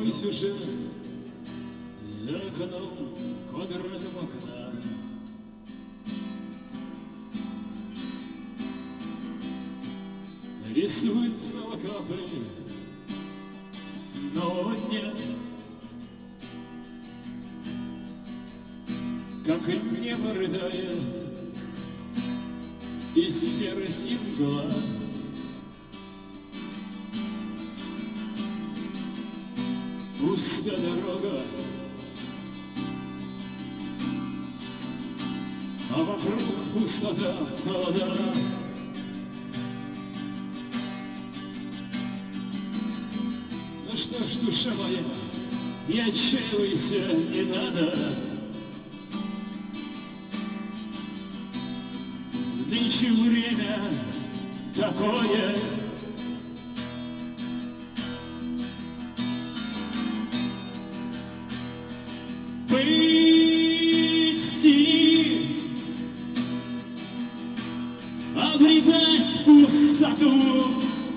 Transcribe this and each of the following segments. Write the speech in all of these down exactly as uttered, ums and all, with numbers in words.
Новый сюжет за окном, квадратом окна. Рисует снова капли нового дня, как небо рыдает и серость, и мгла. Пуста дорога, а вокруг пустота, холода. Ну что ж, душа моя, не отчаивайся, не надо. Нынче время такое, быть в тени, обретать пустоту,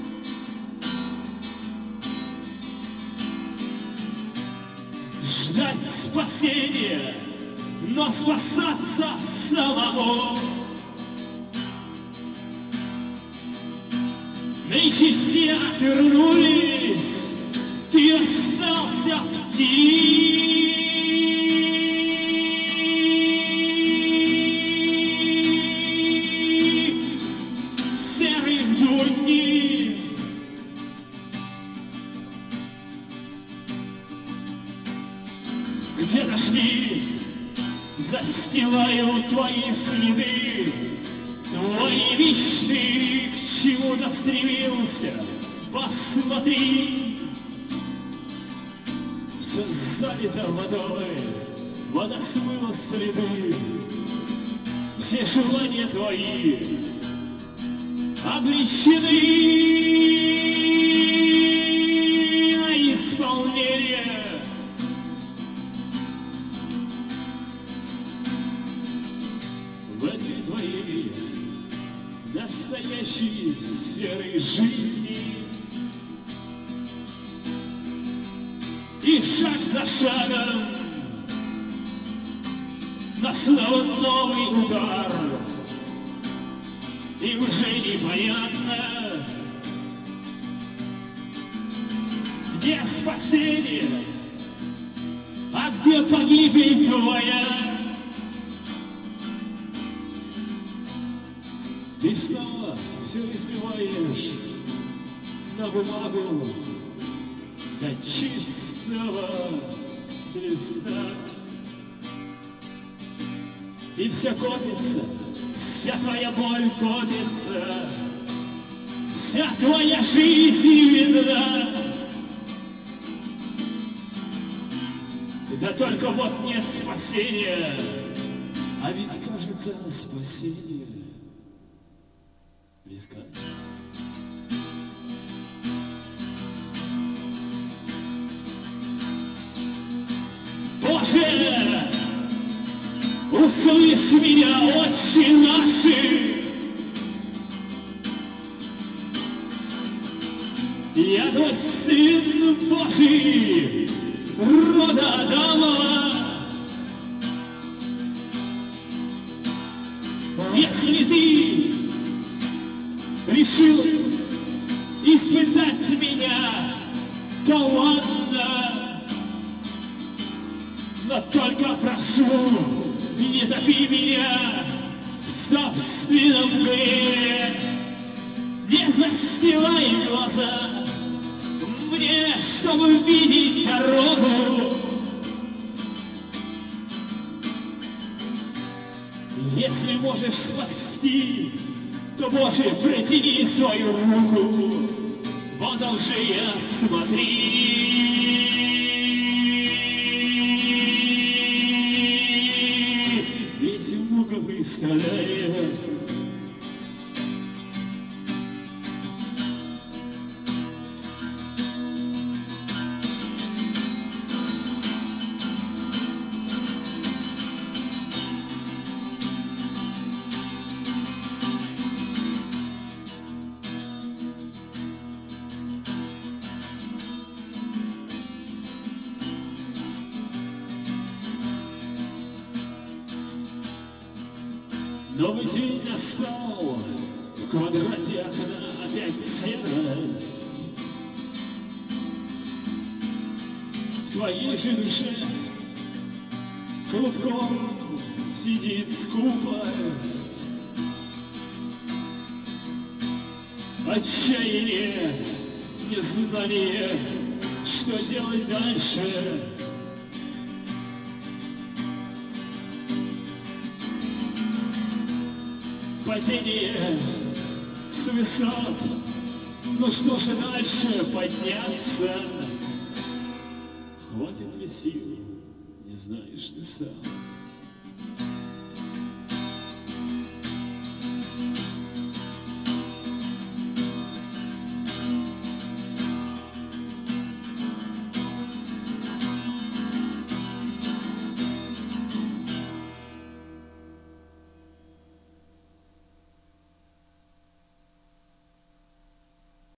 ждать спасения, но спасаться самому. Нынче все отвернулись, ты остался в тени. Серых будней где дошли, застилают твои следы, твои мечты, к чему-то стремился. Посмотри, все залито водой, вода смыла следы, все желания твои обречены на исполнение. В этой твоей настоящей серой жизни и шаг за шагом на снова новый удар. И уже непонятно, где спасение, а где погибель твоя. Ты снова все изливаешь на бумагу до чистого с листа. И все копится, вся твоя боль копится, вся твоя жизнь видна. Да только вот нет спасения, а ведь кажется спасение близко. Боже, услышь меня, отче наши, я твой сын Божий, рода Адама. Если ты решил испытать меня, то ладно, но только прошу, не топи меня в собственном гневе, не застилай глаза мне, чтобы видеть дорогу. Если можешь спасти, то, Боже, протяни свою руку, вот он же я, смотри. Весь в муковых страданиях, Новый день настал, в квадрате окна опять серость. В твоей же душе клубком сидит скупость. Отчаяние, незнание, что делать дальше. Падение с высот, ну что же дальше подняться? Хватит ли сил, не знаешь ты сам.